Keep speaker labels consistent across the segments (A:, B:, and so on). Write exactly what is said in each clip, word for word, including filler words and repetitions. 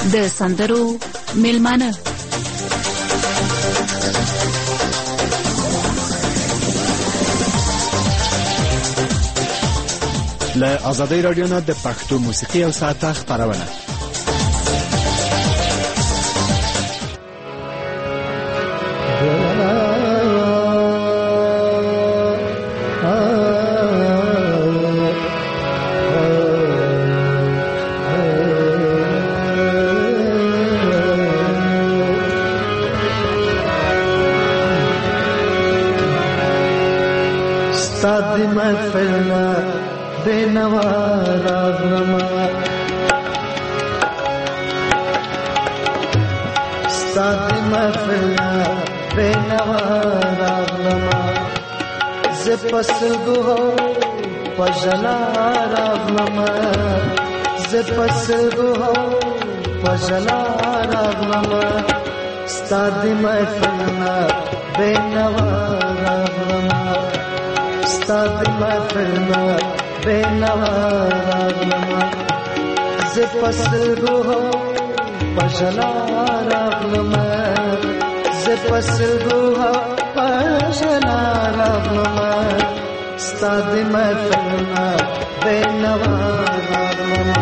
A: د سندرو میلمانه
B: له آزادۍ رادیو نه د پښتو موسیقي او ساعته خپرونه.
C: استاد محفلنا بینوا راغلما استاد محفلنا بینوا راغلما زپسلگو ہو پجلا راغلما زپسلگو ہو پجلا راغلما استاد محفلنا بینوا راغلما استاد محفلنا بینوا راغلما زپسلگو ہو پجلا راغلما زپسلگو ہو پجلا راغلما استاد محفلنا بینوا راغلما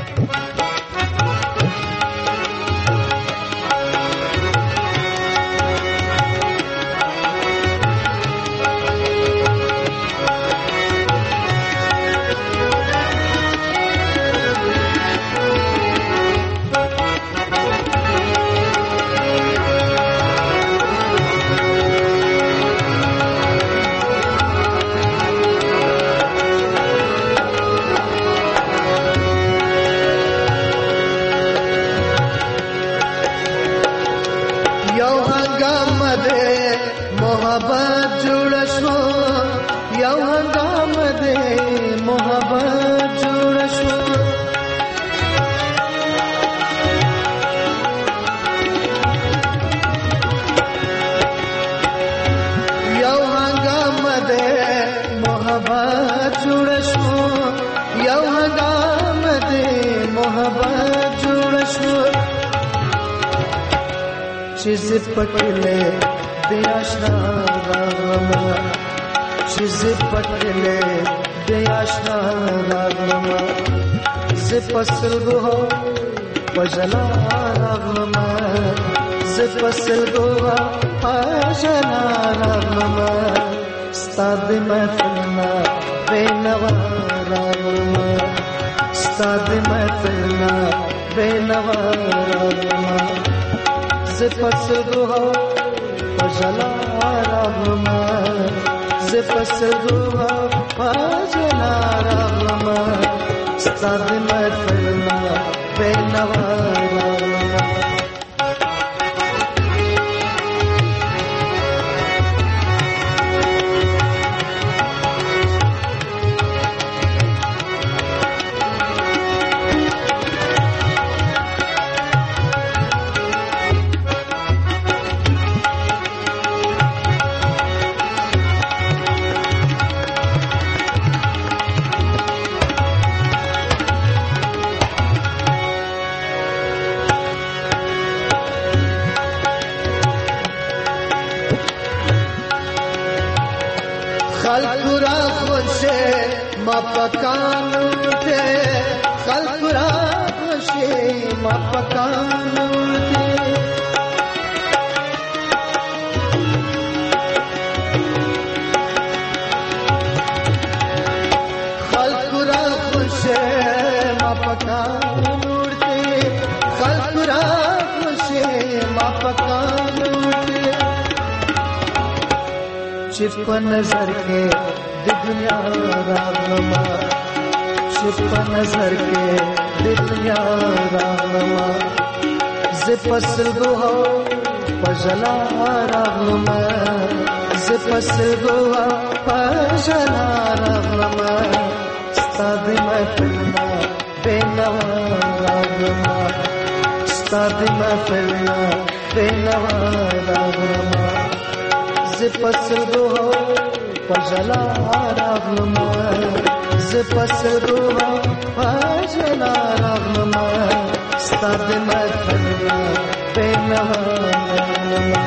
C: محبت جوړ شو یو هنګام دې محبت جوړ شو یو هنګام دې محبت جوړ شو یو هنګام دې محبت جوړ شو چې زپکلې بے آشنا راغلما چیز پکلے بے آشنا راغلما زپسلگو ہو پجلا راغلما زپسلگو ہو پجلا راغلما استاد محفلنا بینوا راغلما استاد محفلنا بینوا راغلما زپسلگو ہو پجلا راغلما زپسلگو ہو پجلا راغلما استاد محفلنا بینوا راغلما خلق را خوشے ما پکانو تے خلق را خوشے ما پکانو تے خلق را خوشے ما پکانو تے خلق را خوشے ما پکانو تے چپ نظر کے دی دنیا راغلما چپ نظر کے دی دنیا راغلما زپسلگو ہو پجلا راغلما زپسلگو ہو پجلا راغلما استاد محفلنا بینوا راغلما استاد محفلنا بینوا راغلما زپسلگو ہو پجلا راغلما زپسلگو ہو پجلا راغلما ستاد مدنا بینوا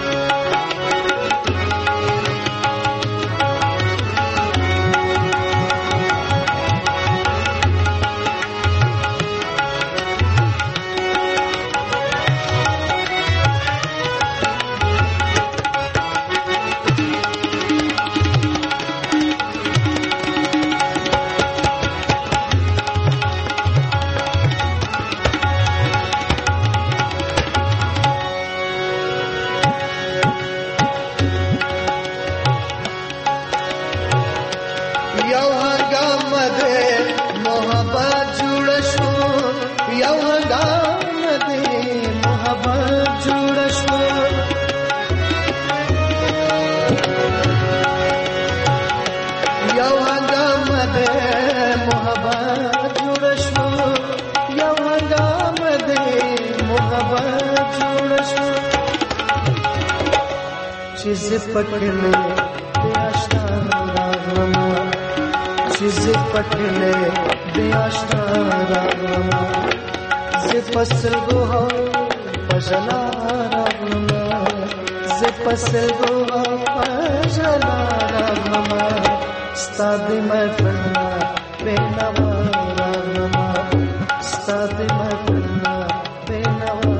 C: چیز پکلے بیاشنا راغما چیز پکلے بیاشنا راغما ز فصل گوها پجلا راغما ز فصل گوها پجلا راغما ستاد مدنا بینوا راغما ستاد مدنا بینوا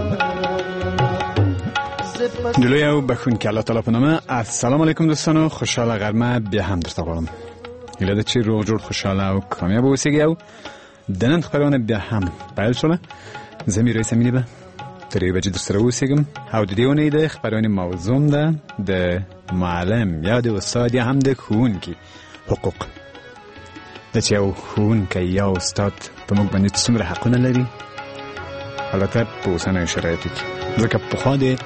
B: جلوی او بخون که الله تعالی په نامه. السلام علیکم دوستانو، خوشحال غرمه بیا هم درته غواړم. هیله ده چې روغ جوړ خوشحاله او کامیاب اوسئ. او د نن خبرونه بیا هم پیل شوله. زه میرویس امینی به تر یوې بجې درسره اوسېږم او د دې اونۍ د خبرونې موضوع ده د معلم یا د استاد یا هم د ښوونکي حقوق. د چې یو ښوونکی یا استاد په موږ باندې څومره حقونه لري، البته په اوسنیو شرایطو کې، ځکه پخوا د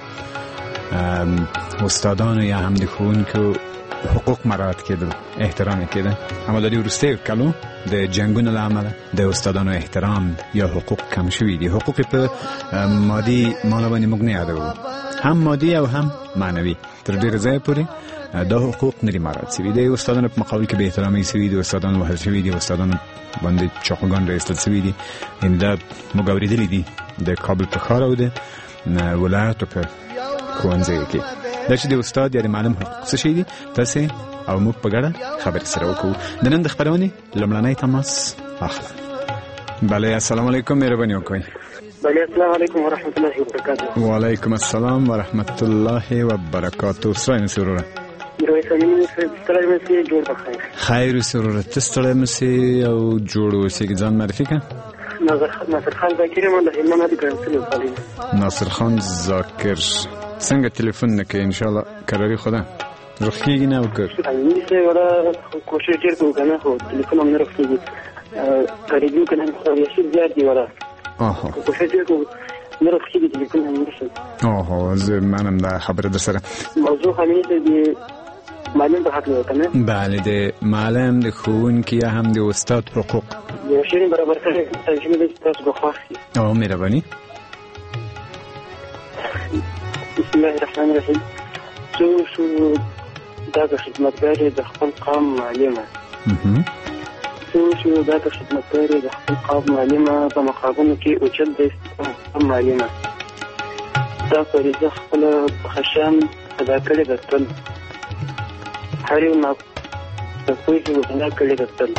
B: استادانو یا هم د ښوونکو حقوق مراعات کېدل، احترام کېده، اما د دې وروستیو کلو د جنګونو له امله د استادانو احترام یا حقوق کم شوي دي. حقوق په مادي معنی باندې موږ نه یادوو، هم مادي او هم معنوي. تر ډېره ځایه پورې دا حقوق نه دي مراعات شوي. د استادانو په مقابل کې بې احترامي شوي دي، استادان وهل شوي دي، استادانو باندې چاقوګان راایستل شوي دي. یعنې دا موږ اورېدلي دي د کابل په ښار او د ولایتو په ښوونځیو کې. دا چې د استاد یا د معلم حقوق څه شي دي، تاسې او موږ په ګډه خبرې سره وکړو. د نن د خپرونې لومړنی تماس اخلم. بله، السلام علیکم، مهرباني وکړئ.
D: بله، السلام علیکم ورحمت الله وبرکاته.
B: وعلیکم السلام ورحمت الله وبرکاته. ستړی مې سروره.
D: میرویس امینی صاحب، ستړی مې سي، جوړ بخیر.
B: خیر سروره، ته ستړی مې سي او جوړ اوسې. ځان معرفي کړه.
D: ناصر خان ذاکر یم، د هلمند د ګرمسل ولسوالۍ.
B: ناصر خان ذاکر، څنګه تلیفون نه کوې؟ انشاءالله کراري خدا رخ کېږي نه او که
D: امیني صاحب ولا کوشش ډېر کوو که نه، خو تلیفون هم نه رخ کېږي. غریبي که نه خواریاشي زیات دي ولا کوشش ډېر کوو نه رخ کېږي تلیفون امیني صاحب.
B: اوهو، زه منم دا خبره در سره.
D: موضوع امیني صاحب د معلم په حق دی که نه؟
B: بله، د معلم، د ښوونکي یا هم د استاد حقوق
D: یو شی برابر کړی ترجمه ده چې تاسو به خوښ شي.
B: او مهرباني.
D: بسم الله الرحمن الرحیم. څو شو دا د خدمتګارې د خپل قوم معلمه څو شو دا د خدمتګارې د خپل قوم معلمه په مقابلو کې اوچت د قوم معلمه دا فریضه خپله په خشن ادا کړې ده تل هر یو د پوهې وینا کړې ده تل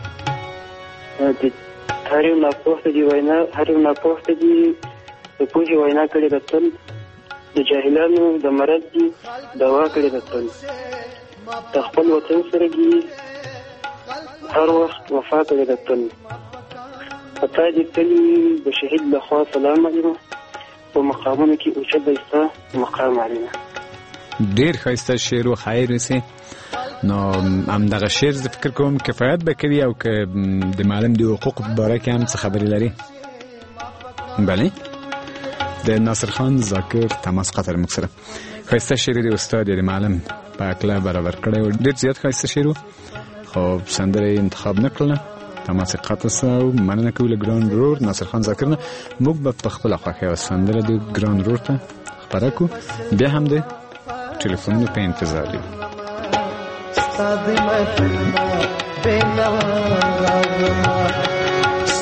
D: هر یو ناپوهه دي وینا هر یو ناپوهه دي د پوهې وینا کړې ده تل د جاهلانو د مرض دي دوا کړې ده تل د خپل وطن سره دي هر وخت وفا کړې ده تل پتا دې تلي د شهید لخوا سلام معلمه په مقامونو کې اوچت دی ستا مقام معلمه.
B: ډېر ښایسته شعر و خیر وسې. نو همدغه شعر زه فکر کوم کفایت به کوي او که د معلم د حقوقو په باره کې هم څه خبرې لري. بله، د ناصر خان ذاکر تماس قطر موږ سره ښایسته شعر د استاد یا د معلم په هکله برابر کړی و. ډېر زیات ښایسته شعر و، خو سندره یې انتخاب نه کړله. تماس قطع سه او مننه کوو له ګران ورور ناصر خان ذاکر نه. موږ به په خپله خوښه یوه سندره د ګران ورور ته خپره کړو، بیا هم د ټلیفونونو په انتظار یو.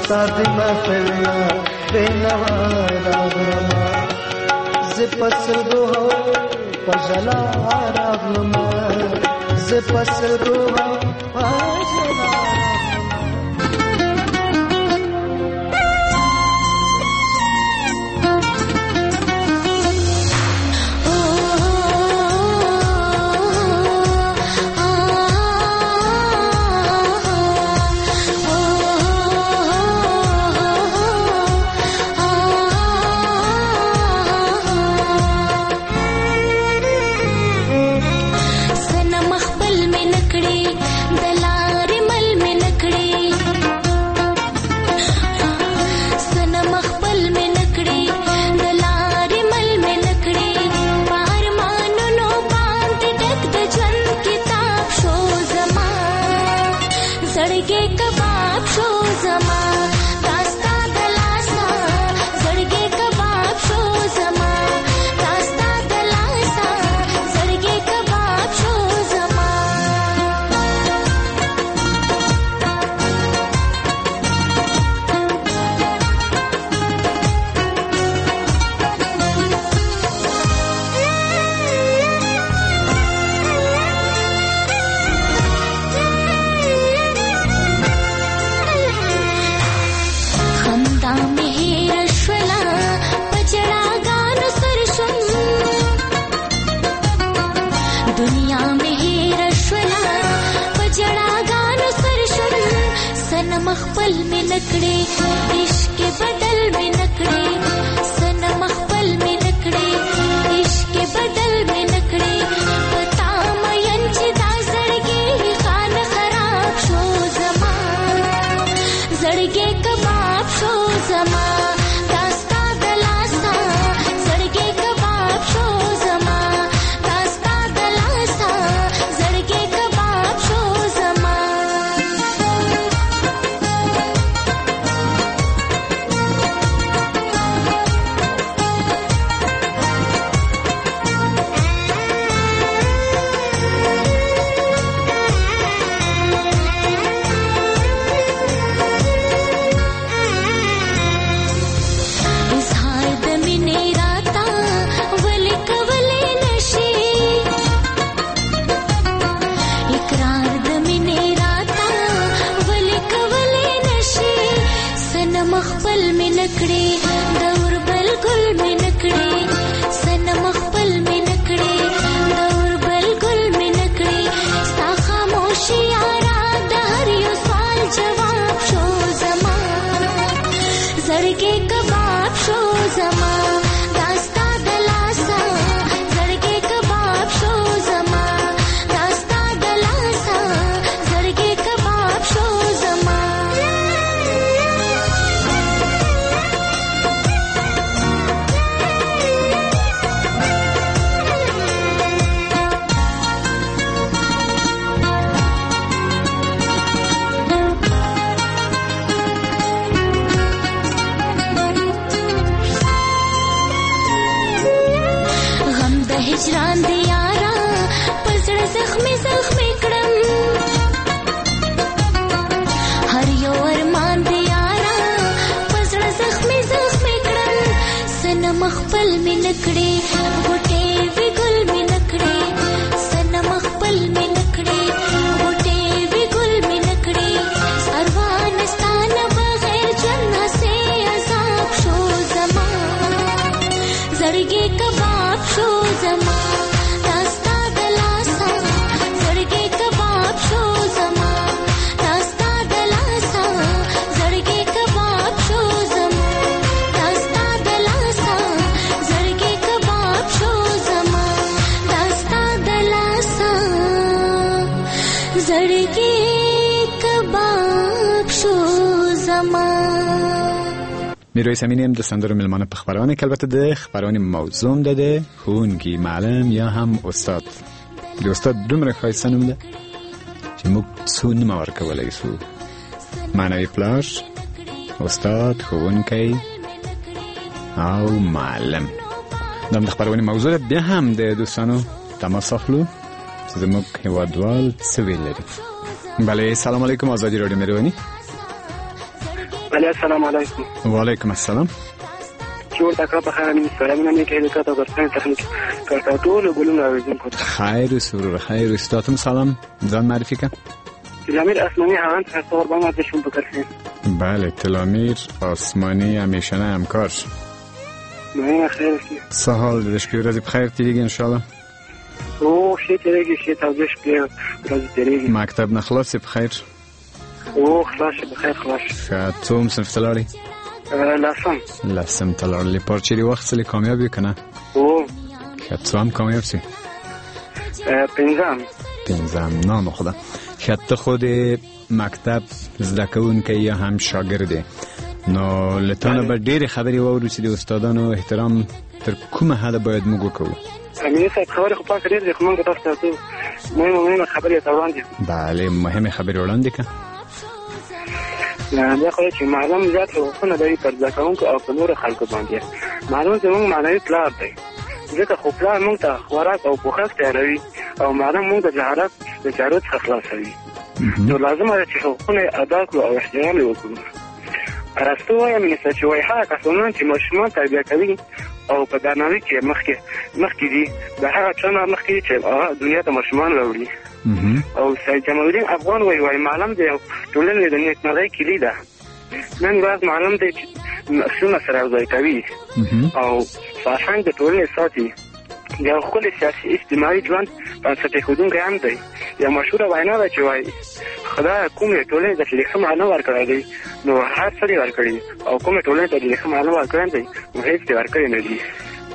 C: ستاد محفلنا بینوا راغلما زه پسرګو پجلا راغلما زه پسرګو پجلا
B: میرویس امینی هم دوستان دارم ملمان په خبرانه که البته ده خبرانه موضوع داده خونگی معلم یا هم استاد دی استاد دومره خایسته نوم ده چې موږ څو نومه ورکولی سو معنوي پلار استاد ښوونکی او معلم دا هم د خبرانه موضوع ده. بیا هم د دوستانو تماس اخلو چې زموږ هیوادوال څه ویل لري. بله سلام علیکم آزادی رادیو مهربانی.
D: علي السلام علیکم.
B: وعلیکم السلام.
D: جوړ تکړه په خیر نه سلام نه کې د کاته درته تخنیک کارته ټول ګلونه اوریدونکو
B: خیر سرور خیر استادم سلام ځان معرفي کا.
D: تلامیر آسمانی هوان تصور با ما دشون بکرسین.
B: بله تلامیر آسمانی همیشنه همکار.
D: نه خیر سی.
B: سهال دلش پی ورځ بخیر تیریږي ان شاء الله.
D: او شي تیریږي شي تاسو شپې ورځ تیریږي.
B: مکتب نه خلاص بخیر.
D: او خلاص بخیر خلاص.
B: څوم صنف تلاری؟
D: لسم.
B: لسم تلاری پارچری وقت سلی کامیابی کنه؟
D: او.
B: څوم کامیاب سی؟
D: پنځم.
B: پنځم نام خدا. خط خود مکتب زدکون یا هم شاگرده نو لطانه با دیر خبری واورو چی دی استادان و احترام تر کوم حد باید مگو کو
D: امینه صاحب خبری خوب پاک دیر دی خمان که تاستا تو مهم مهم خبری اتوان دی
B: بله مهم خبری اولان دی که
D: بیا خواهی چی معلوم زیاد حقوقونه داری پر زکاون که او پنور خلق باندی معلوم زمان معنوی پلار دی ځکه خو پلار مونږ ته خوراک او پوښاک تیاروي او معلم مونږ د جهالت د جارو څخه خلاصوي نو لازمه ده چې حقوقونه ادا کړو او احترام یې وکړو. ارسطو وایي مینسه چې وایي هغه کسان چې ماشومان تربیه کوي او په درناوي کې مخکې مخکې دي د هغه چا نه مخکې دي چې هغه دنیا ته ماشومان راوړي. او سید جمال الدین افغان وایي وایي معلم د ټولنې د نیکمرغۍ کلي ده. نن ورځ معلم دی چې نسلونه سره یوځای کوي او فرهنګ د ټولنې ساتي. یو ښکلی سیاسي اجتماعي ژوند بنسټ ایښودونکی هم دی. یو مشهوره وینا ده چې وایي خدای کومې ټولنې ته چې ښه معنا ورکړی دی نو هر څه یې ورکړي او کومې ټولنې ته چې ښه معنا ورکړی دی نو هېڅ یې ورکړی نه دي.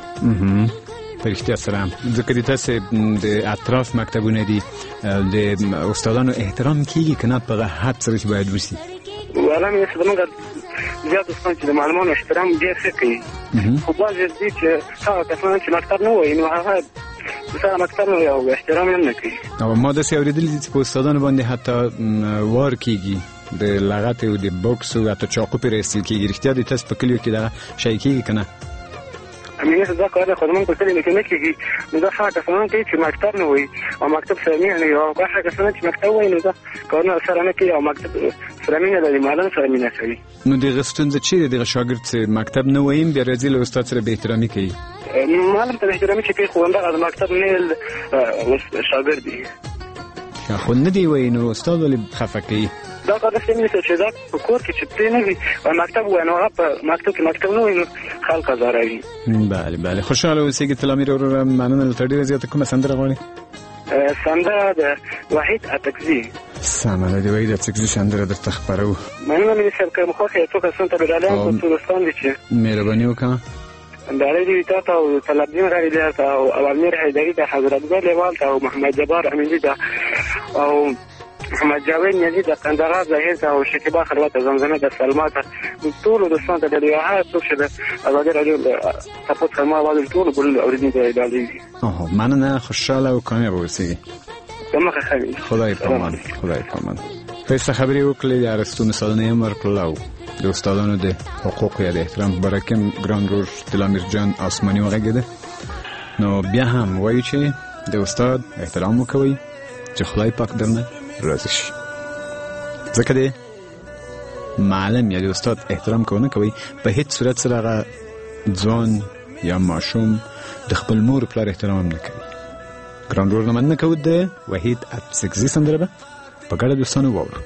B: په رښتیا سره ځکه د تاسې د اطراف مکتبونه دي د استادانو احترام کېږي که نه په هغه حد سره چې باید وشي؟
D: والا مې زموږ زیات دوستان چې د معلمانو احترام ډېر ښه کوي خو بعضې دي چې هغه کسان چې مکتب نه وایي نو هغه سره مکتب نه وایي او احترام یې نه کوي.
B: او ما داسې اورېدلي دي چې په استادانو باندې حتی وار کېږي د لغت او د بوکس او حتی چاقو پرې ایستل کېږي. رښتیا دي تاسو په کلیو کې دغه شی کېږي که نه؟
D: امینه دا کار خو زموږ په کلي کې نه کېږي نو دا هغه کسان کوي چې مکتب نه وایي او مکتب سره مینه نه وي او هغه کسان چې مکتب وایي نو دا کارونه سره نه کوي او مکتب سره مینه لري معلم سره مینه کوي.
B: نو دغه ستونزه چیرې دغه شاګرد چې مکتب نه وایم بیا راځي له استاد سره به احترامي کوي؟
D: معلم ته احترامي چې کوي خو همدغه د مکتب نه شاګرد دی
B: خو نه دی وایي نو استاد ولې خفه کوي؟
D: دا کار داسې مینه چې دا په کور کې چې پرې نه وي او مکتب وایي نو هغه په مکتب کې مکتب نه وایي نو خلک ازاروي.
B: بله بله خوشحاله اوسېږي تلامیر وروره مننه له تا ډېره زیاته. کومه سندره غواړې؟
D: سندره د وحید اټکزي.
B: سمه ده د وحید اټکزي سندره درته خپروو.
D: مننه مینې صاحب که مخواښې یو څو کسان ته ډالۍ هم په دوستان دي چې
B: مهرباني وکړه
D: ډالۍ دي تا ته او طلبدین غریدی ته او اولمیر حیدري ته حضرت ګل لیوال ته او محمد جبار امینی ته او محمد جاوید نیازی د قندهار ظاهر ته او شکیبا خلوت زمزمه د سلما ته ټولو دوستانو ته د هغه څوک چې د ازادي راډیو تاسو ته ما واده ټولو ګل اوریدونکو ته ډالۍ دي.
B: اوه مننه خوشحاله او کامیاب اوسئ.
D: دمخه خیر
B: خدای پامان خدای پامان. پس خبرې وکړې د ارسطو مثالونه یې ورکړل او د استادانو د حقوق یا د احترام برکم ګران رور تلامیر جان آسمانی وغږېده. نو بیا هم وایو چې د استاد احترام وکوئ چې خدای پاک درنه راضي شي. ځکه دی معلم یا د استاد احترام کو نه کوي په هیڅ صورت سره هغه ځوان یا ماشوم د خپل مور پلار احترام نه کوي. ګران رور نه مننه کوو د وحید اټکزي سندره به په ګډه دوستانو واورو.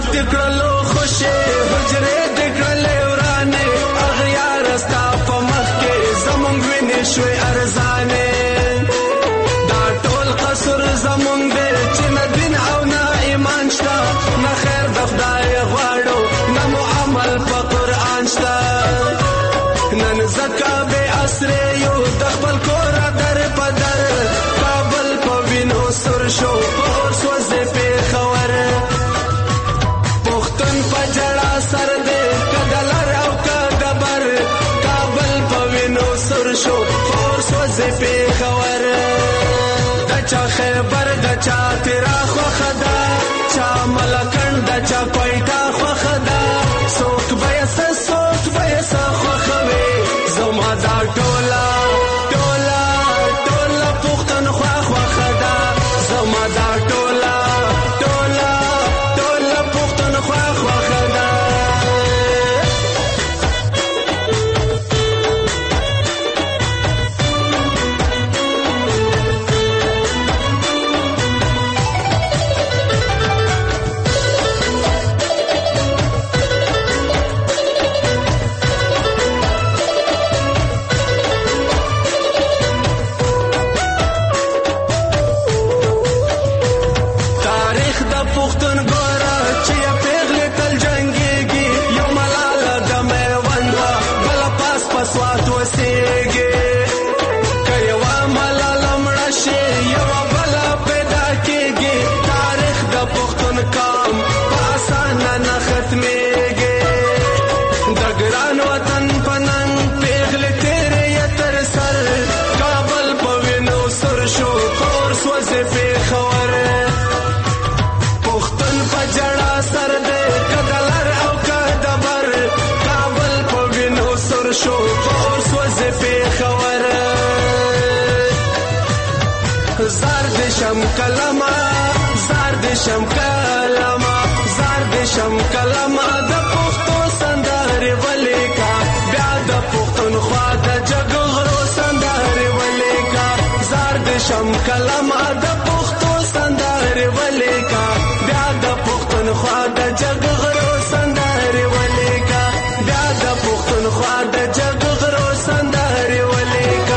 E: مات کړلو خوشي حجرې د کړلې ورانه اغیار استا په مخ کې زمونږ وینې شوي ارزانه دا ټول قصر زمونږ دی چې نه دین او نه ایمان شته نه خیر د خدای غواړو نه مو عمل په قرآن شته نن زکا بے اسرے یو د خپل کور در په در کابل په وینو سر شو اور سوځي په خور پختون په جړا سر دې کدلر او کدبر کابل په وینو سر شو اور سوځي په خور دچا خیبر دچا تیرا خو خدا چا ملکن دچا پایتا خو خدا سوک بیس سوک بیس خو خوي زما دا ټولا ټولا ټولا پختون خو خو خدا زما دا ټولا ټولا ټولا پختون خو خو خدا زاردشم کلمه زاردشم کلمه زاردشم کلمه د پښتو سندرې ولیکا بیا د پښتونخوا د جګغرو سندرې ولیکا زاردشم کلمه د پښتو سندرې ولیکا بیا د پښتونخوا د جګغرو سندرې ولیکا بیا د پښتونخوا د جګغرو سندرې ولیکا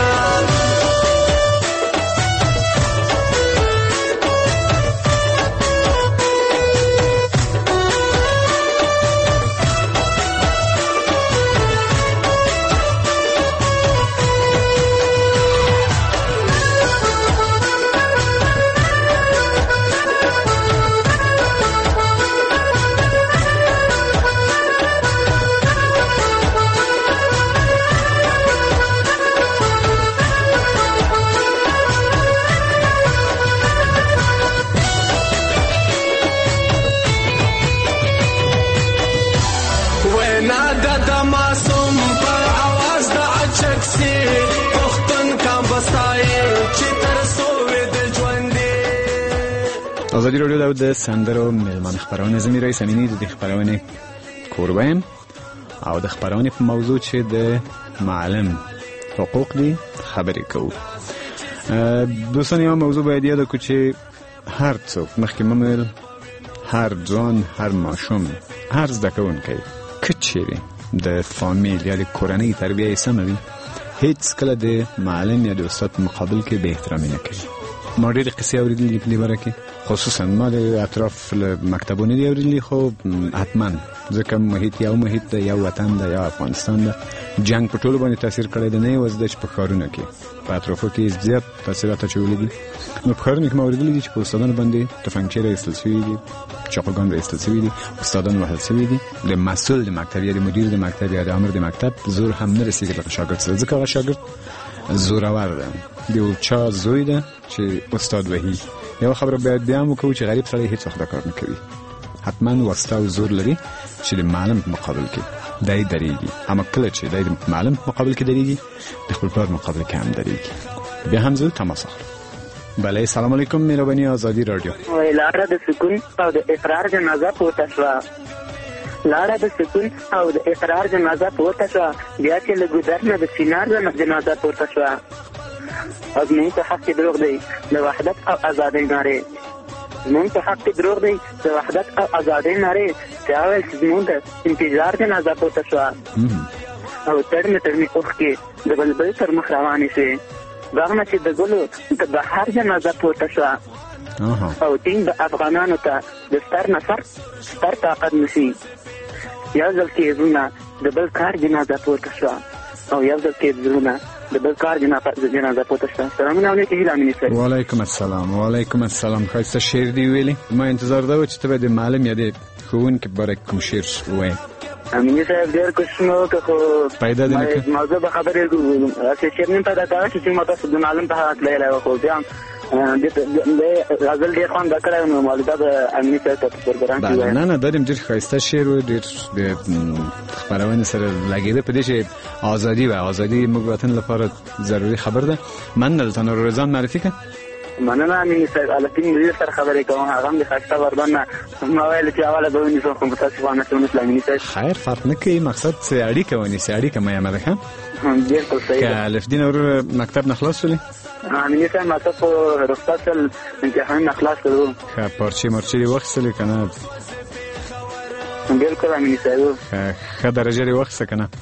B: ازادي راډیو د سندرو ملمان خبرونه زمي رئیس امینی د خبرونه کوربه يم او د خبرونه په موضوع چې د معلم حقوق دي خبرې کوو. دوستان یو موضوع باید یاد کو چې هر څوک مخکې ممل هر ځوان هر ماشوم هر زده کوونکی کچېری د فامیل یا د کورنۍ تربیه یې سمه وي هیڅ کله د معلم یا د استاد مقابل کې به احترامي نه کوي. ما ډېرې قصې اورېدلې په دې باره کې خصوصا ما د اطراف مکتبونه دي اورېدلي خو حتما ځکه محیط یو محیط ده یو وطن ده یا افغانستان ده جنگ په ټولو باندې تاثیر کړی ده نه یوازې ده چې په ښارونو کې په اطرافو کې زیات تاثیرات اچولي دي. نو په ښارونو کې ما اورېدلي دي چې په استادانو باندې تفنګچې راایستل شوي دي چاقوګان راایستل شوي دي استادان وهل شوي دي د مسؤل د مکتب یا د مدیر د مکتب یا د امر د مکتب زور هم نه رسېږي دغه شاګرد سره ځکه هغه شاګرد زورور ده د یو چا زوی ده چې استاد وهي. یو خبره باید بیا هم وکړو چې غریب سړی هیڅ وخت دا کار نه کوي حتما واسطه او زور لري چې د معلم په مقابل کې دای درېږي اما کله چې دای د معلم په مقابل کې درېږي د خپل پلار مقابل کې هم درېږي. بیا هم زه تماس اخلم. بله السلام علیکم مهرباني آزادی رادیو.
F: لاره د سکون او د اقرار جنازه پورته شوه لاره د سکون او د اقرار جنازه پورته شوه بیا چې له ګودر نه د سینار جنازه پورته شوه ازمایي په حق کې دروغ دی د وحدت او ازادۍ نارې زمونږ په حق کې دروغ دی د وحدت او ازادۍ نارې چې هغه ویل چې زمونږ د انتظار جنازه پورته شوه او تړمې تړمې اوښکې د بلبل تر مخ روانې شوې دغه نه چې د ګلو د بهار جنازه پورته شوه او دین د افغانانو ته د ستر نفر ستر طاقت نشي یو ځل کې زړونه د بل کار جنازه پورته شوه او یو ځل کې زړونه د بل کار جنازه پورته شوه. سلامونه علیکم هیله امینی صاحب.
B: وعلیکم السلام. وعلیکم السلام. ښایسته شعر دی ویلي. ما انتظار دا و چې ته به د معلم یا د ښوونکي په باره کې کوم شعر ووایې.
F: امینی صاحب ډېر کوشش مې وکړ خو
B: پیدا دې نه کړ.
F: موضوع به خبرې هسې شعر مې پیدا کړی چې ما تاسو د معلم په حق تللی وه خو بیا هم غزل ډېر خوند کړی نو مالوده د امیني صاحب ته په پروګرام کې
B: نه نه دا ډېر ښایسته شعر و ډېر د خپرونې سره لګېده په دې چې ازادي وه ازادي موږ وطن لپاره ضروري خبر ده. مننه درته نور ځان معرفي کړه.
F: مننه امیني صاحب الفین مدیر سره خبرې کوم هغه هم د ښایسته وردان نه ما ویل چې اوله به ونیسم خو متاسفانه چې ونه شول امیني صاحب.
B: خیر فرق نه کوي مقصد چې اړیکه ونیسي اړیکه مې عمله ښه
F: بالکل صحیح
B: که الفدین ورور مکتب نه خلاص شولې
F: امیني صاحب مکتب خو رخصت شل امتحانونه خلاص کړو
B: ښه پارچې مرچې دې واخیستلې که نه
F: بالکل امیني صاحب
B: ښه درجه دې واخیسته که نه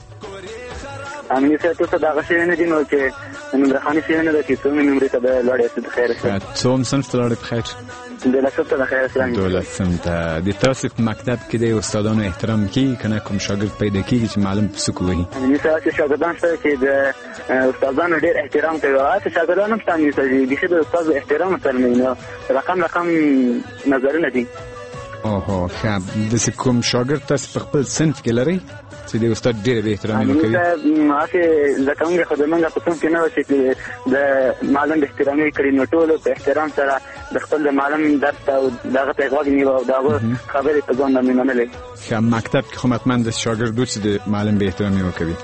F: امیني صاحب ته دغه شوي نه دي نو چې نمرخانې شوي نه ده چې څومې نمرې ته به لاړې د خیر سره
B: څوم صنف ته لاړې په خیر
F: دولسم ته د خیر سره
B: دولسم ته د تاسې په مکتب کې د استادانو احترام کېږي که نه کوم شاګرد پیدا کېږي چې معلم په څوک ووهي
F: امیني صاحب چې شاګردان شته چې د استادانو ډېر احترام کوي او هسې شاګردان هم شته امیني صاحب بیخي د استاد احترام سره نه نو رقم رقم نظرونه دي.
B: اوهو ښه داسې کوم شاګرد تاسې په خپل صنف کې لرئ چې د استاد ډېر به احترام یې کوي؟
F: هسې زده کوونکي خو زمونږ په صنف کې نه وه چې د معلم د احترام یې کړي نو ټولو په احترام سره د خپل د معلم درس ته او د هغه ته یې غوږ نیوه او د هغه خبرې په ځان باندې منلې.
B: ښه مکتب کې خو مطمئن داسې شاګرد و چې د معلم به احترام یې وکوي.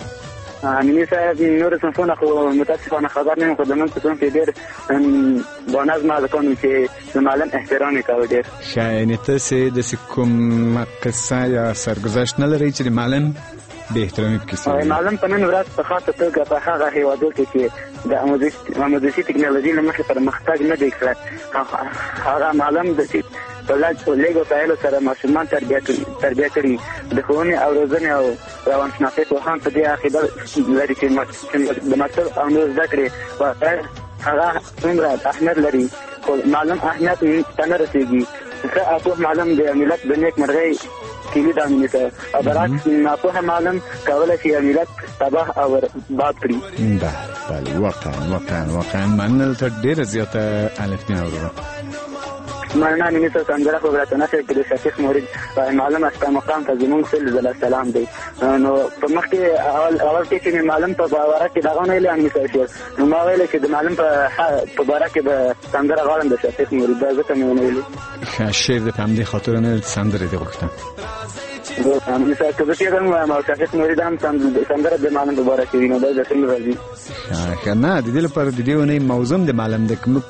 F: امیني صاحب نور صنفونه خو متاسفانه خبر نه یم خو زمونږ په صنف کې ډېر بانظمه هلکان وو چې د معلم احترام یې کوه ډېر.
B: ښه یعنې تاسې داسې کومه قصه یا سرګذشت نه لرئ چې د معلم بې احترامي پکې سوې
F: معلم په نن ورځ په خاصه توګه په هغه هېوادو کې چې د آموزشي ټکنالوژي له مخې پرمختګ نه دی کړی هغه معلم د په لږ وسایلو سره ماشومان تربیه کړي د ښوونې او روزنې او روانشناسۍ پوهان په دې عقیده لري چې د مکتب او نور زده کړې هغه څومره اهمیت لري خو معلم اهمیت ته نه رسېږي. ښه او پوه معلم د ملت د نیک مرغۍ کلي ده امیني صاحب او برعکس ناپوهه معلم کولی شي ملت تباه او برباد کړي.
B: بله بله واقعا واقعا واقعا مننه درته ډېره زیاته الفدین وروره.
F: مننه امیني صاحب سندره خو راته نه ښایي چې د شفیق مورید معلم استا مقام ته زمونږ سل زله سلام دی نو په مخکې اول کې چې مې معلم په باره کې دغه ونه ویلې امیني صاحب شعر نو ما ویلې چې د معلم په باره کې به سندره غواړم د شفیق مورید دا ځکه مې ونه ویلې.
B: ښه شعر د په همدې خاطر نه سندره دې غوښتم.
F: امیني صاحب که زه شعر هم وایم او شفیق مورید هم سندره د معلم په باره کې وي نو دا د څنګه راځي؟
B: ښه نه د دې لپاره د دې اونۍ موضوع د معلم د موږ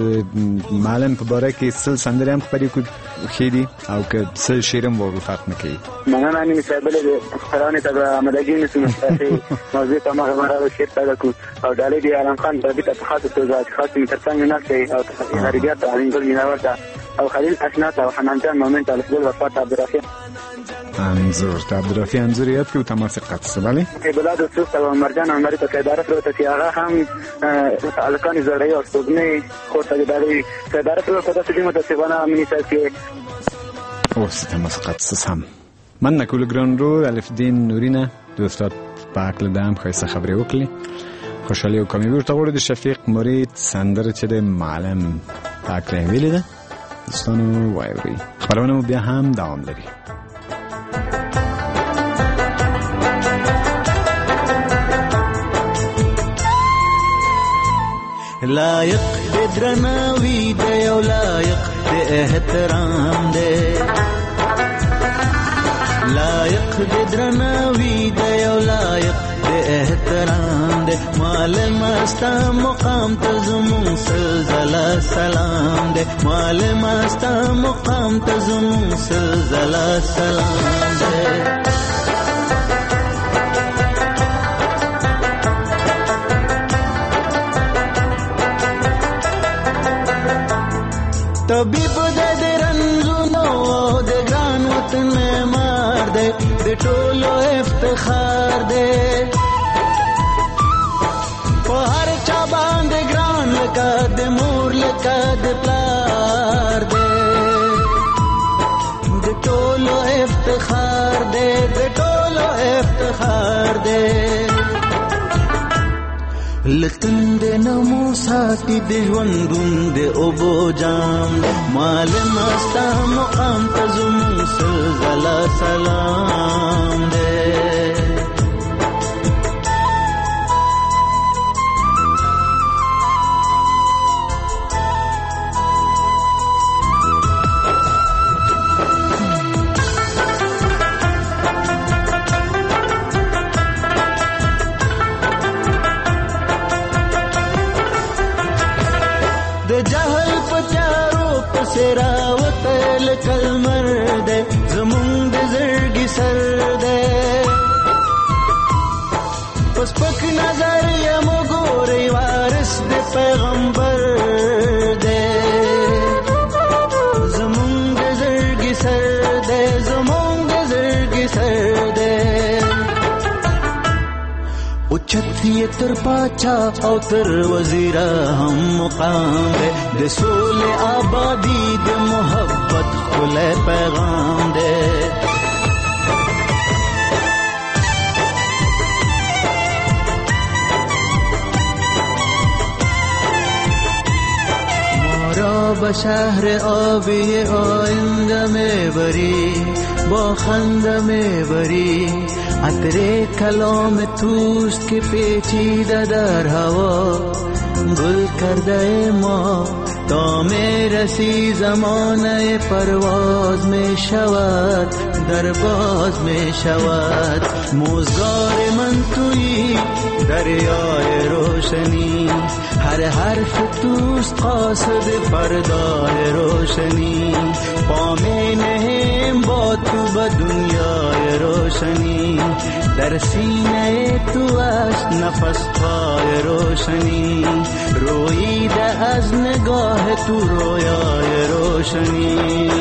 B: معلم په باره کې سل سندرې هم خپرې کړو ښې دي او که سل شعر هم واورو فرق نه کوي.
F: مننه امیني صاحب بلې د خپرونې ته به آمادګي نیسو نو ستاسې موضوع ته هماغه مرحله شعر پیدا کړو او ډالۍ د عالم خان ربي ته په خاصه توګه چې خاص مې تر څنګ ناست دی او غریبیات ته علمګل میناور ته او خلیل اشنا ته او حنان جان مومن ته الفضل وفا ته عبدالرفیع
B: انظور ته عبدالرفیع انظور یاد کړو تماس قدس بله
F: بلاد السوس او مرجان عمري ته اداره سره ته چې هغه هم الکان زړی او سپوږمۍ خور ته ډالۍ اداره سره ته چې متاسفانه امیني صاحب کې
B: اوس تماس قدس هم مننه کول ګران رو الفدین نورینه د استاد پاک لدام ښایسته خبرې وکړلې خوشحالي او کامیابي ورته غواړو د شفیق مرید سندره چې د معلم پاک له ویلې ده دوستانو واورئ خپرونه مو بیا هم دوام لري.
G: لایق د درناوي دی او لایق د احترام دی لایق د درناوي دی او لایق د احترام دی معلم استا مقام ته زمون سلزله سلام دی معلم استا مقام ته زمون سلزله سلام دی طبيب د رنزونو د ګران وطن معمار دی د ټولو افتخار دی په هر چا باندې ګران لکه د مور لکه د پلار دی د ټولو افتخار دی د ټولو افتخار دی لتند نمو ساتي د ژوندون د اوبو جام مال مستا مقام ته زمون سلزله سلام دی سراوتل کلمر دے زمون دے زرگی سر دے پس پک نظر یم گوری وارث دے پیغمبر دے زمون دے زرگی سر دے زمون دے زرگی سر دے اچھتی تر پاچا او تر وزیرہ ہم مقام دے دے سول آبادی دے محبت خلے پیغام دے مورا بشہر آبی آئندہ میں بری باخند میں بری عطرے کلام توست کے پیچیدہ در ہوا گل کردے ماں تا میں رسی زمانہ پرواز میں شود درباز میں شود موزگار من توی دریائے روشنی ہر حرف توست قاصد پردائے روشنی پامے نہیں با تو بدنیائے روشنی در سینه تو است نفس پای روشنی رویده از نگاه تو رویای روشنی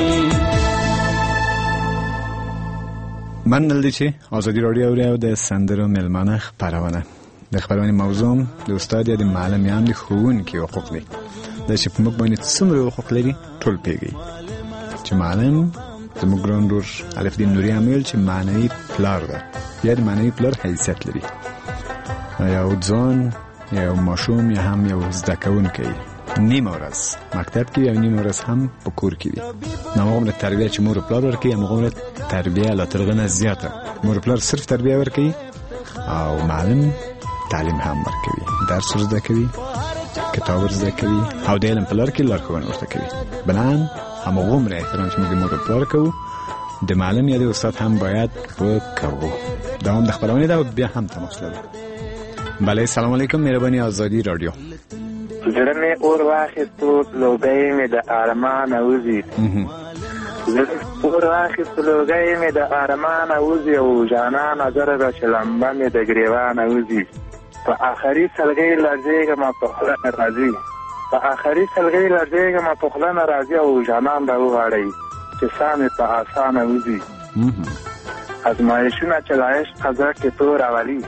B: من نلدی چې آزادی رادیو اوري او د سندرو ملمانه خبرونه د خبرونه موضوع د استاد یا د معلم یا د ښوونکي حقوق دي د چې په موږ باندې څومره حقوق لري ټول پیږي چې معلم زموږ ګرانډور الف دین نوري عامل چې معنی پلار ده یا د معنی پلار حیثیت لري یا ځان یا ماشوم یا هم یو زده کوونکی نیم ورځ مکتب کې یا نیم ورځ هم په کور کې وي نو موږ تربیه چې مور پلار ورکوي موږ تربیه لا ترغنه زیاته مور پلار صرف تربیه ورکوي او معلم تعلیم هم ورکوي درس زده کوي کتاب زده کوي او د علم پلار کې لارښوونه ورته کوي بلان هم عمر احترام چې موږ مور پلار کوو د معلم یا د استاد هم باید وکړو دوام د خبرونه دا بیا هم تماس لري بله سلام علیکم مهربانی آزادی رادیو
F: زړه مې اور واخیستو لوګی مې د ارمان اوزي زړه اور واخیستو لوګی مې د ارمان اوزي او جانا نظر را شلمبه مې د ګریوان اوزي په آخري سلګۍ لړزېږم په خوله نه راځي په آخري سلګۍ لړزېږم په خوله نه راځي او جانان به وغواړئ چې ساه مې په اسانه وځي ازمایښونه چې له عشقه زړه کې تور راولي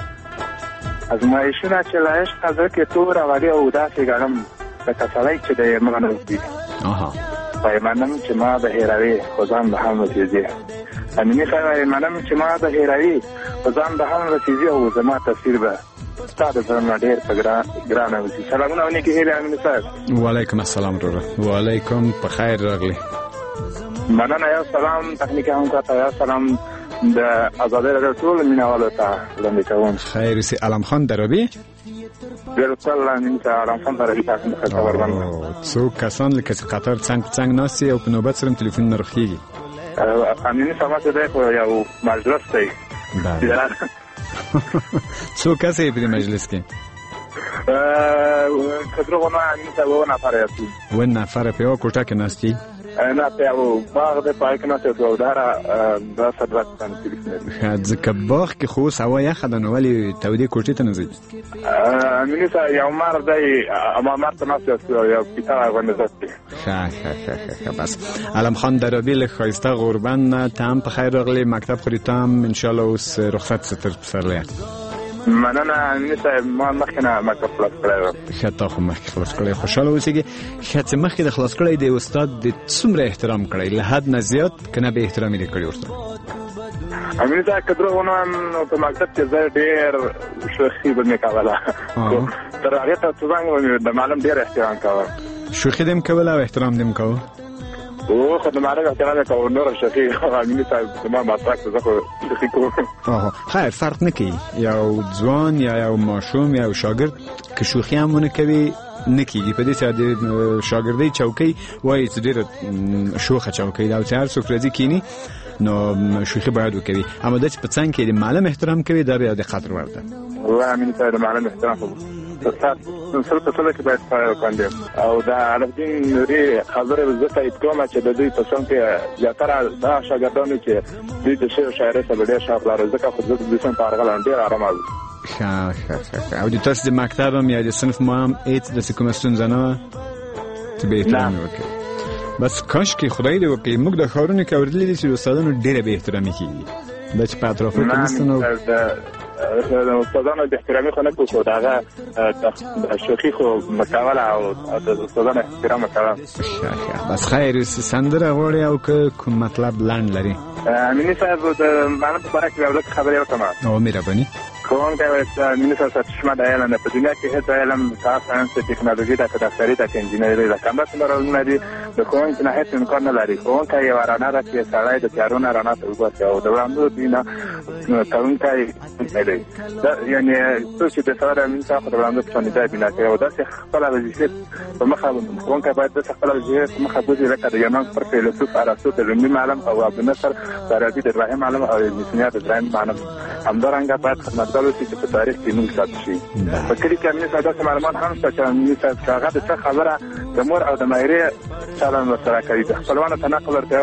F: ازمایښونه چې له عشقه زړه کې تور راولي او داسې ګڼم لکه سړی چې د یمن وځي وایي منم چې ما به هېروې خو ځان به هم وسېځې امیني صاحب وایي منم چې ما به هېروې خو ځان به هم وسېځې او زما تصویر به ستا د زړه نه ډېر په ګرانه وځي سلامونه او نیکې هیلې امیني صاحب
B: وعلیکم السلام وروره وعلیکم په خیر راغلی
F: مننه یو سلام تخنیک هم کاته یو سلام د آزادۍ راډیو ټول مینهوالو ته وړاندې کوم
B: خیر اوسې علم خان درابي
F: بالکل امین صاحب علم خان درابي تاسو ته خبر ورکړم
B: څو کسان لکه چې قطار څنګ څنګ ناستي او په نوبت سره تلیفون نه راخېږي
F: امین صاحب ته دی خو یو مجلس دی
B: څو کسې په دې مجلس کې
F: کترو نه امین صاحب و نفر یاستي
B: و نفر په یو کوټه کې ناستي
F: نه په یو باغ د پای کې ناستي او داره دا صدرت باندې تلیفون
B: ځکه باغ کې خو هوا یخه ده نو ولې تودې کوټې ته نه ځئ
F: امین صاحب یو مار دی اما مار ته ناستي یو پیتا باندې ځي
B: ښه ښه ښه ښه بس علم خان درابی له ښایسته غوربند نه ته هم په خیر راغلی مکتب خو دې ته هم انشاءالله اوس رخصت ستر پسرلی
F: مننه امین صاحب ما مخکې نه مکتب خلاص کړی وم
B: ښه تا خو مخکې خلاص کړی خوشحاله اوسېږي ښه چې مخکې د خلاص کړی د استاد د څومره احترام کړی له حد نه زیات که نه به احترامي دې کړي ورته
F: امین صاحب که دروغ ونه وایم په مکتب کې زه ډېر شوخي به مې کوله تر هغې ته څه زنګ به مې د معلم ډېر احترام کوه
B: شوخي دې هم کوله او احترام دې هم کوه
F: او خو د معلم احترام یې کوه نوره شوخي امین صاحب زما مطرق زه خو شوخي کوم
B: خیر فرق نه کوي یو ځوان یا یو ماشوم یا یو شاګرد که شوخي هم ونه کوي نه کېږي په دې سره د شاګردۍ چوکۍ وایي چې ډېره شوخه چوکۍ ده او چې هر څوک راځي کښېني نو شوخي باید وکوي اما دا چې په څنګ کې د معلم احترام کوي دا بیا د قدر وړ ده
F: والله امین صاحب د معلم احترام خو سل په سله کې باید پای وکړم او د علمدین نوري خبرې زه تایید کوم چې د دوی په څنګ کې زیاتره دا شاګردانو چې دوی د شعر شاعرۍ ته ډېر شوق لري ځکه خو زه د دوی څنګ په ارغله ډېر ارامه وم
B: ښه ښه ښه او د تاسو د مکتب هم یا د صنف مو هم هېڅ داسې کومه ستونزه نه وه چې بې احترامي وکړي بس کاش کې خدای دې وکړي موږ د ښارونو کې اورېدلي دي چې د استادانو ډېره بې احترامي کېږي دا چې په اطرافو کې نشته نو
F: د استادانو د احترامي خو نه کوو خو د هغه د شوخي خو مکوله او د استادانو احترام کوه
B: بس خیر سندره غواړې او که کوم مطلب لنډ لري
F: امیني صاحب د معلم په باره کې یو لږ خبرې وکړم
B: او مهرباني
F: ښوونکی وایي امیني صاحب سرچشمه د علم ده په دنیا کې هېڅ علم که ساینس ده ټکنالوژي ده که دفتري ده که انجینري ده که همداسې مرضونه دي د ښوونکي نه هېڅ امکان نه لري ښوونکی یوه رڼا ده چې سړی د تیارو نه رڼا ته وباسي او د وړاندو دوی نه کوونکی دی یعنې څوک چې بېسواده امین صاحب خو د وړاندو په شان ځای بنا کوي او داسې خپله وظیفې په مخه ښوونکی باید داسې خپله وظیفې په مخه بوځي لکه د یونان ستر فیلسوف ارسطو د لومړي معلم او عبدالنصر فارابي د ابراهیم معلم او ابن سینا د ابراهیم معلم همدارنګه باید خدمتګار اوسي چې په تاریخ کې نوم ثبت شي په کلي کې امین صاحب داسې معلومان هم شته چې امین صاحب چې هغه د څه خبره د مور او د مایرې چلند ورسره کوي د خپلوانو ته نقل ورته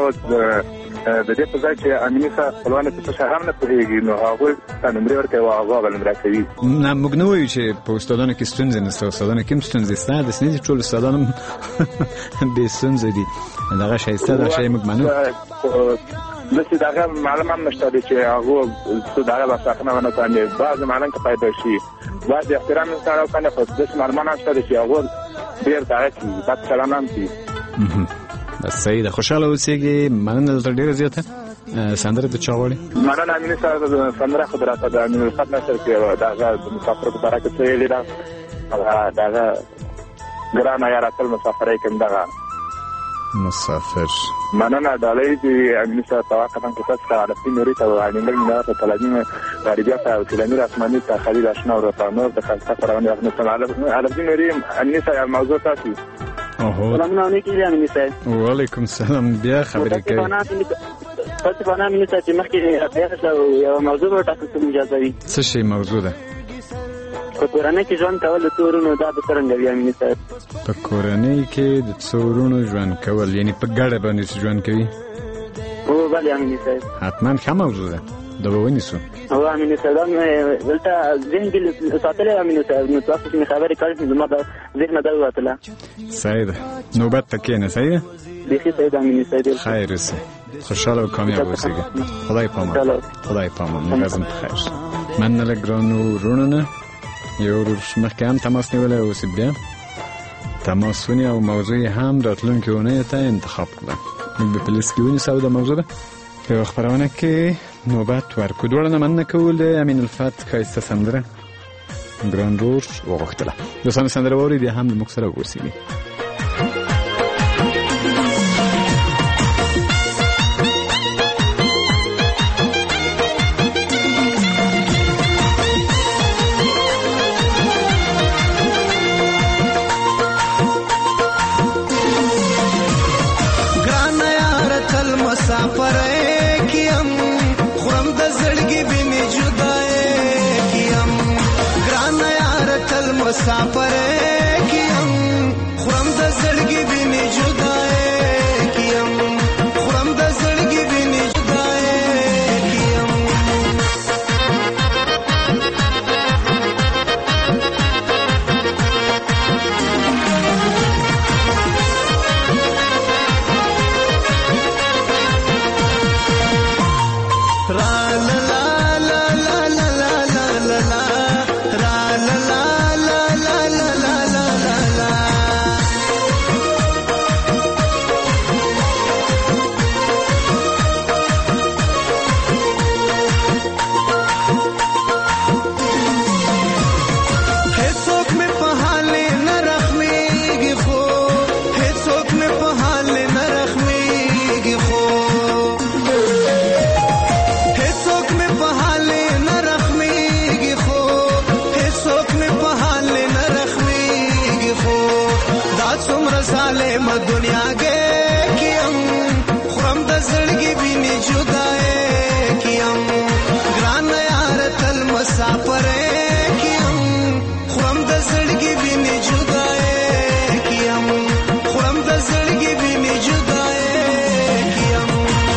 F: د دې په ځای چې امیني صاحب خپلوانو ته څه هم نه پوهېږي نو هغوی ته نمرې ورکوي او هغه به نمره کوي
B: نه موږ نه وایو چې په استادانو کې ستونزې نشته استادانو کې هم ستونزې شته داسې نه دي ټول استادان هم بې ستونزې دي دغه ښایسته دا شی موږ منو
F: داسې د هغه معلم هم نشته دی چې هغو څه د هغه به ساتنه ونه کړي بعضې معلم که پیدا شي باید د احترام سره وکړي خو داسې معلمان هم شته دی چې هغو ډېر دغه کړي بد چلند هم کړي
B: بس صحیح ده خوشحاله اوسېږي مننه درته ډېره زیاته سندره د چا غواړې
F: مننه امیني صاحب سندره خو راته د امین الفت نشر کې د هغه د مسافرو په باره کې څه ویلي ده د هغه ګرانه یاره تل مسافرۍ کوم دغه
B: مسافر
F: مننه ډالۍ دي امیني صاحب توقع هم که تاسو ته علفي نوري ته وعنیمل مینار ته تلامیم غریبیا ته او تلامیر اسماني ته خلیل اشنا و رفانور د خلصه فراوانی افغانستان علفي نوري امیني صاحب موضوع تاسو
D: سلامونه علیکم امیني صاحب
B: وعلیکم سلام بیا خبرې کوي
D: تاسو په نامه مینه چې مخکې یو موضوع ورته کوم اجازه وي
B: څه شی موضوع ده
D: په کورنۍ کې ژوند کول د څورونو دا د څرنګه وي امیني صاحب
B: په کورنۍ کې د څورونو ژوند کول یعنی په ګډه باندې ژوند کوي
D: او بله امیني صاحب
B: حتما ښه موضوع ده دا به ونیسو
D: او امیني صاحب دلته ذهن کې ساتلی امیني صاحب نو تاسو چې مې خبرې کړې زما د ذهن نه ده ووتله
B: صحیح ده نوبت ته کښېنه صحیح ده
D: بیخي صحیح ده امیني صاحب
B: خیر اوسې خوشحاله او کامیاب اوسېږه خدای پامان خدای پامان مغزم په خیر مننه له ګرانو وروڼو نه یو ورور مخکې هم تماس نیولی اوس بیا تماس ونیو او موضوع یې هم راتلونکې اونۍ ته انتخاب کړه موږ به په لیست کې ونیسو دا موضوع ده په یوه خپرونه کې نوبت ورکړو دواړه نه مننه کوو له امین الفت ښایسته سندره ګران ورور وغوښتله دوستانو سندره واورئ بیا هم له موږ سره واوسېږئ
E: مسافر کیم خورم د زړګي بینې جدای کیم خورم د زړګي بینې جدای کیم دنیا کیم خورم د زړګي ویني جدای کیم ګران یار تل مسافر کیم خورم د زړګي ویني جدای کیم خورم د زړګي ویني جدای کیم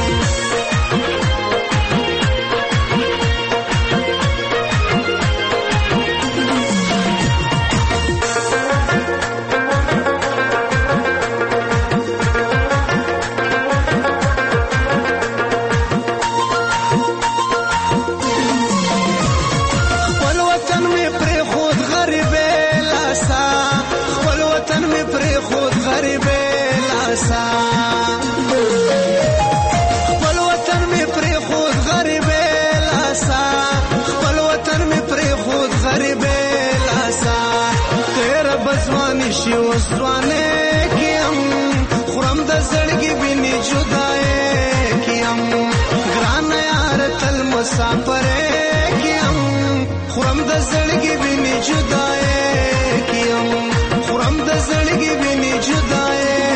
E: خپل وطن می پرې خود غریب لاسا خپل وطن می پرې خود غریب لاسا تیر بزوانی شي وسوانه کیم خرم د زړګي ویني جدای کیم ګران یار تل مسافر کیم خرم د زړګي ویني جدای کیم خرم د زړګي ویني جدای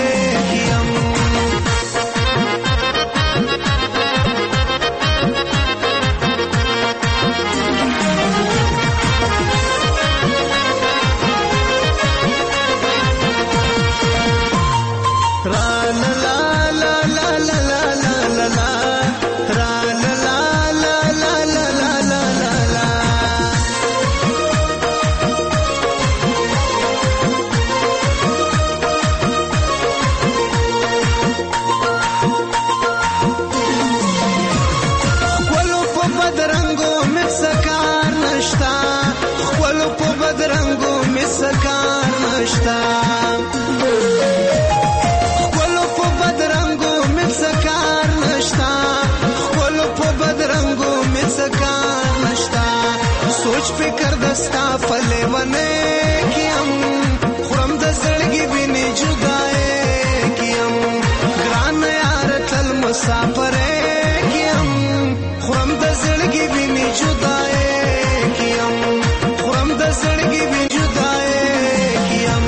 E: سوچ فکر دستا فلیونه کیم خورم د زړګي ویني جدای کیم ګران یار تل مسافر کیم خورم د زړګي ویني جدای کیم خورم د زړګي ویني جدای کیم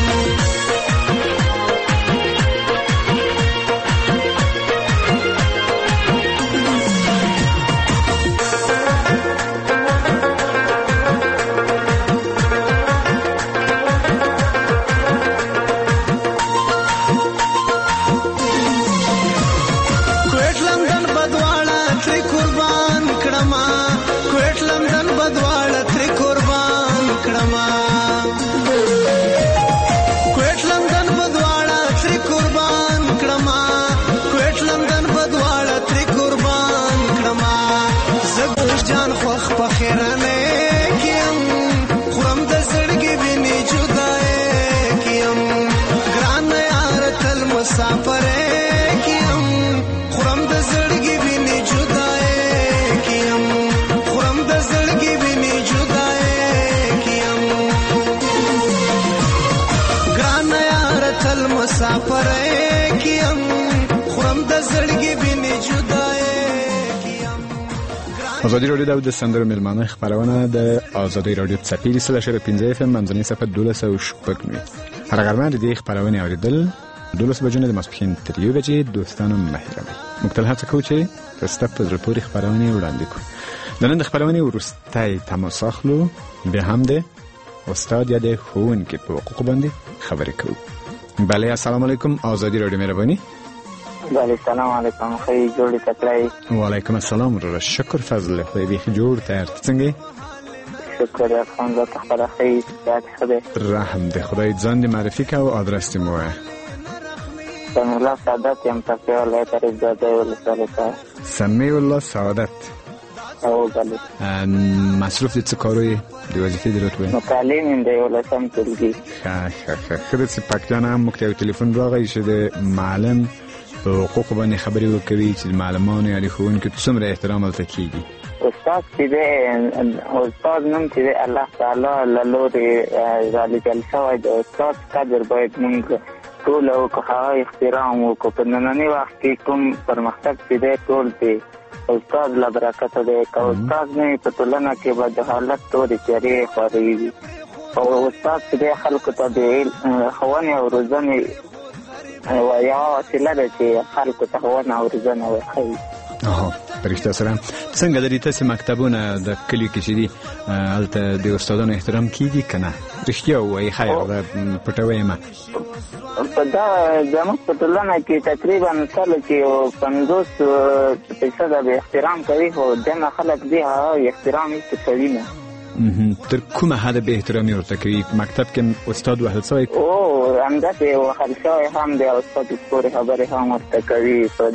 E: جان خوخ پخیرانه کیم خورم د زړګي ویني جدای کیم ګران یار تل مسافر کیم خورم د زړګي ویني جدای کیم خورم د زړګي ویني جدای کیم ګران یار تل مسافر کیم خورم د زړګي ویني جدای
B: آزادی رادیو د سندرو میلمانه خبرونه د آزادی رادیو څپیل سره شر پنځه اف ام منځنی صفه دولس او شپږ نوي هر غرمه د خبرونه اوریدل دولس بجې د ماسپښین تر یو بجې دوستانو محرمي مکتل هڅه کوو چې تاسو ته په پوری خبرونه وړاندې کړو د نن خبرونه ورستای تماس اخلو به هم د استاد یا د ښوونکي په حقوق باندې خبرې کوو. بله السلام علیکم آزادی رادیو مهرباني.
F: بله سلام علیکم خیلی جوړی تکرای.
B: و علیکم السلام رو شکر فضل خدای بیخ جوړ تر څنګه
F: شکر الحمدلله خبر خیلی صحت خوبه
B: رحم ده خدای ځان دې معرفي کا او ادرس دې مو
F: سمی الله سعادت یم تاسو ولای تر زاده ولسالته
B: سمی الله سعادت
F: او بله
B: مصروف دې څه کاروي د وظیفې د رتبه
F: مکالمه دی ولسم تلګي
B: ښه ښه ښه خدای چې پکتان هم مکتب تلیفون راغی چې د معلم په حقوق باندې خبرې وکوي چې معلمانو یا ښوونکو څومره احترام ولته کیږي.
F: استاد چې دی استاد نوم چې دی الله تعالی له لورې ذالک شوی د استاد قدر باید موږ ټول وکړو احترام وکړو. په ننني وخت کې کوم پرمختګ چې دی ټول دی استاد له برکته دی. که استاد نه په ټولنه کې به د حالت تورې تیارې خورېږي او استاد چې دی خلکو ته د ښوونې او روزنې یا وسیله ده چې خلکو ته ښوونه او روزنه ورښیي.
B: اها په رښتیا سره څنګه لري تاسې مکتبونه د کلي کې چې دي هلته د استادانو احترام کیږي که نه؟ رښتیا ووایي خیر دا پټوی مه.
F: په دا زموږ په ټولنه کې تقریبا کله چې یو پنځوس فیصده به احترام کوي خو ځینې خلک دې هغه احترام هېڅ کوي نه.
B: تر کومه حده به احترامي ورته کوي؟ مکتب کې استاد وهل شوی؟
F: او همداسې وهل شوی هم دی او استاد پورې خبرې هم ورته کوي. په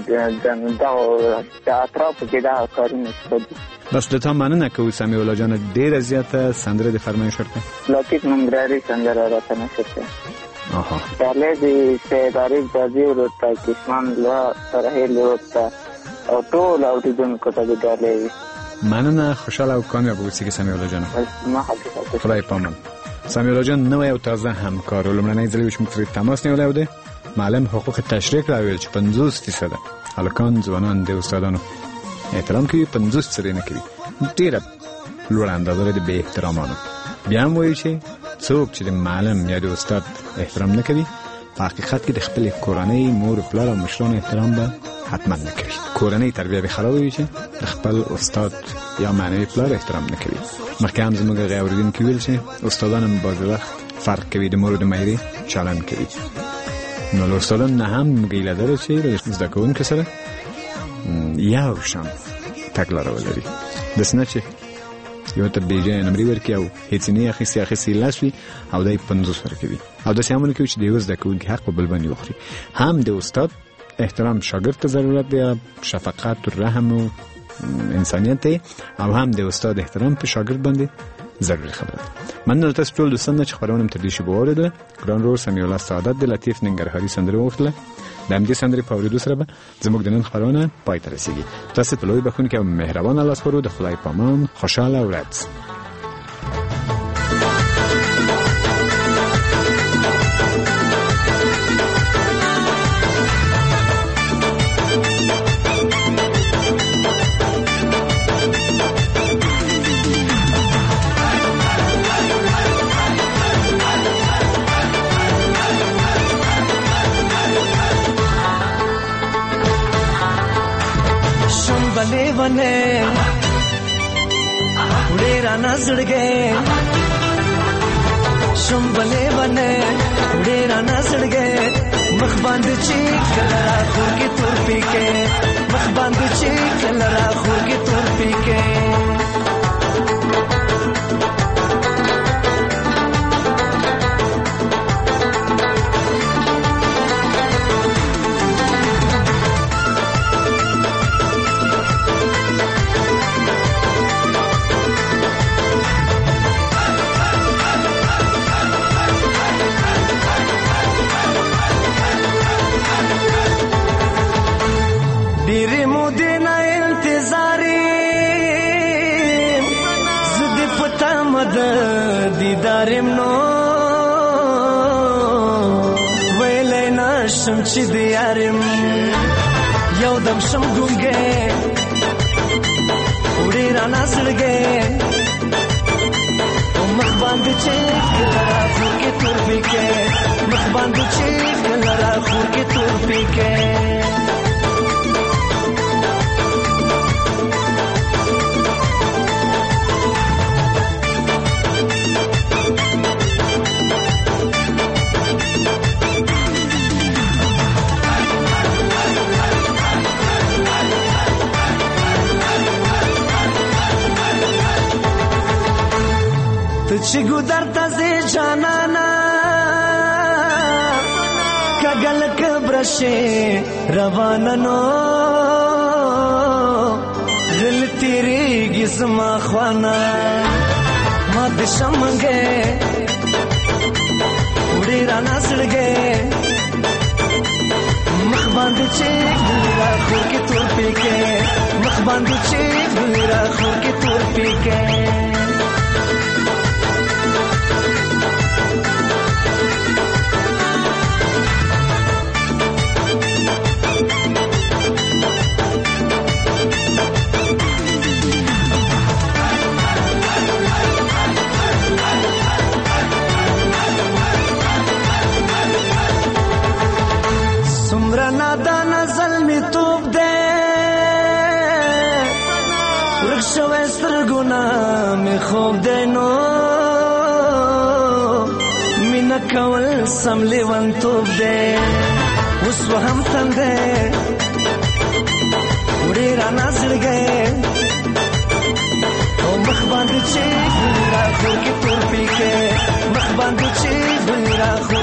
F: دغو اطرافو کې دغه کارونه کوي.
B: بس د تا مننه کوو سمیع الله جان. ډېره زیاته سندره د فرمایش ورکړه.
F: لطیف ننګرهاري سندره راته نشته.
B: آها
F: ډالۍ د سید عارف جاجي ورور ته، کشمان الله سرحیل ورور ته او ټول اورېدونکو ته د ډالۍ.
B: مننه، خوشحاله او کامیاب اوسئ سمیع الله جان. خدای پامان. سمیع الله جان نوی او تازه همکار و لومړنی ځل چې موږ سره تماس نیولی و دی معلم حقوق تشریح راویل چې پنځوس فیصده هلکان ځوانان د استادانو احترام کوي، پنځوس فیصده نه کوي. ډېره لوړه اندازه د بې احترامانو. بیا هم وایي چې څوک چې د معلم یا د استاد احترام نه کوي په حقیقت کې د خپل کورنۍ مور پلار او مشرانو احترام به حتما نه کوي. کورنۍ تربیه به خراب وي چې د خپل استاد یا معنوي پلار احترام نه کوي. مخکې هم زموږ هغې اورېدونکي ویل چې استادان هم بعضې وخت فرق کوي د مور د میرې چلند کوي. نو له استادانو نه هم موږ هیله لرو چې له زده کوونکو سره یو شان تګلاره ولري. داسې نه چې یو ته بېجایه نمرې ورکړي او هېڅ یې نه اخیستي اخیستي لس وي او دا یې پنځوس ورکوي او داسې هم ونه کوي چې د یو زده کوونکي حق په بل باندې وخوري. هم د استاد احترام شاګرد ته ضرورت دی، شفقت و رحم و انسانیت دی، او هم د استاد احترام په شاګرد باندې ضروري خبره ده. مننه له تاسو ټول دوستان نه چې خپرونه مې تر دې شیبه واورېدله. ګران ورور سمیع الله سعادت د لطیف ننګرهاري سندره وغوښتله. د همدې سندرې په اورېدو سره به زموږ د نن خپرونه پای ته رسېږي. تاسې په لوی بښونکي او مهربانه لاس ورو د خدای په امان خوشحاله ورځ.
C: बने उड़ेरा नजड़गे शुंबले बने उड़ेरा नजड़गे मखबंद चीक कलरा खूर की तुर पी के मखबंद चीक कलरा खूर की तुर पी के دارم نو ویلې نشم چې دیارم یو دم شم ګونګې وړي را نسلګې مخ باندې چې لرا خور کې تور پکې مخ باندې چې لرا خور کې تور پکې چې ګودر تازه جانانا کګل کبرشه روانانو دل تیری گسما خوانا ما د شمنګه وړي را نسړګه مخ باندې چې ګلرا خور کې تور پکې مخ باندې چې ګلرا خور کې تور پکې نادان زلمی توب دے ورکشو سترګونه می خوب دی نو مینا کول سم لیوان توب دی اوس وهم تنده وړي رانا زړګي او مخ باندې چې را خور کې تور پی کې مخ باندې چې را خور